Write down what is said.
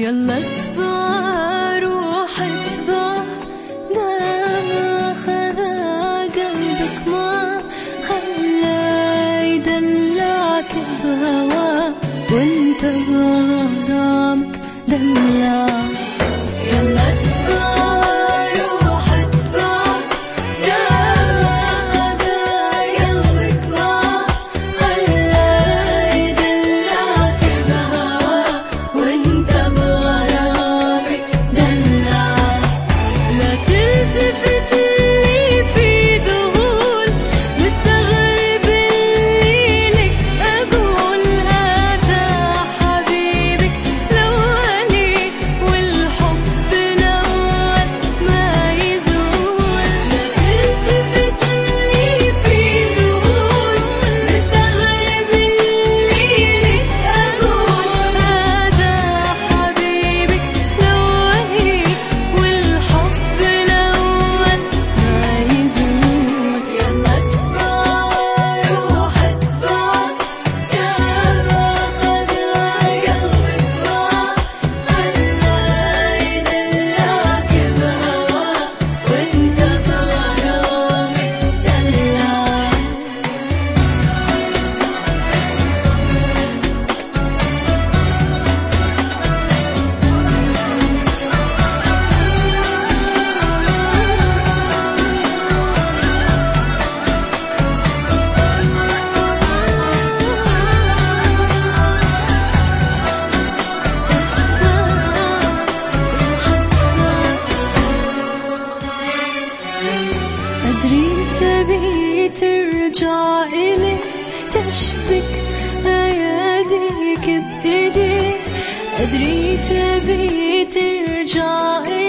يلا اتبع روح اتبع دام خذا قلبك ما خلى يدلعك بهواه وانت بغرامك دلع. يلا اتبع روح اتبع دام خذا قلبك ما خلى يدلعك بهواه وانت بغرامك دلع. لا تلتفت لي في ذهول مستغرب اللي لك اقول هذا حبيبك الاولي والحب الاول ما يزول. لا تلتفت لي في ذهول مستغرب اللي لك اقول هذا حبيبك الاولي والحب الاول ما يزول. يلا اتبع روح اتبع دام خذا قلبك ما خلى يدلعك بهواه وانت بغرامك دلع. أدري تبي ترجع إلي تشبك أياديك بإيدي. أدري تبي ترجع